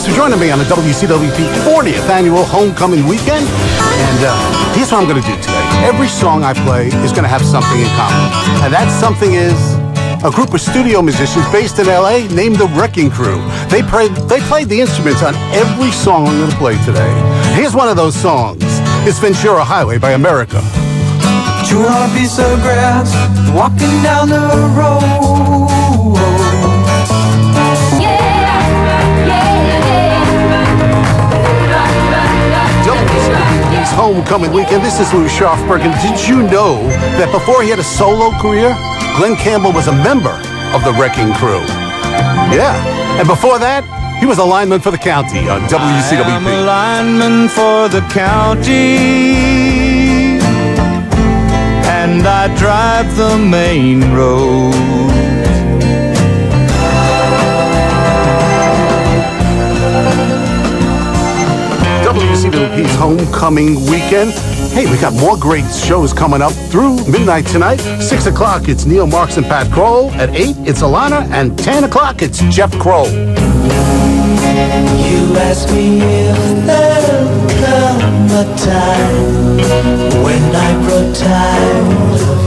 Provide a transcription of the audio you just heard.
for joining me on the WCWP 40th Annual Homecoming Weekend. And here's what I'm going to do today. Every song I play is going to have something in common. And that something is a group of studio musicians based in L.A. named the Wrecking Crew. They played the instruments on every song I'm going to play today. Here's one of those songs. It's Ventura Highway by America. Chewing on a piece of grass, walking down the road. WCWP's Homecoming Weekend. This is Louis Schaffberg. And did you know that before he had a solo career, Glenn Campbell was a member of the Wrecking Crew? Yeah. And before that, he was a lineman for the county on WCWP. I'm a lineman for the county, and I drive the main road. WCWP's Homecoming Weekend. Hey, we got more great shows coming up through midnight tonight. 6 o'clock, it's Neil Marks and Pat Kroll. At 8, it's Alana. And 10 o'clock, it's Jeff Kroll. You ask me if there'll come a time when I grow tired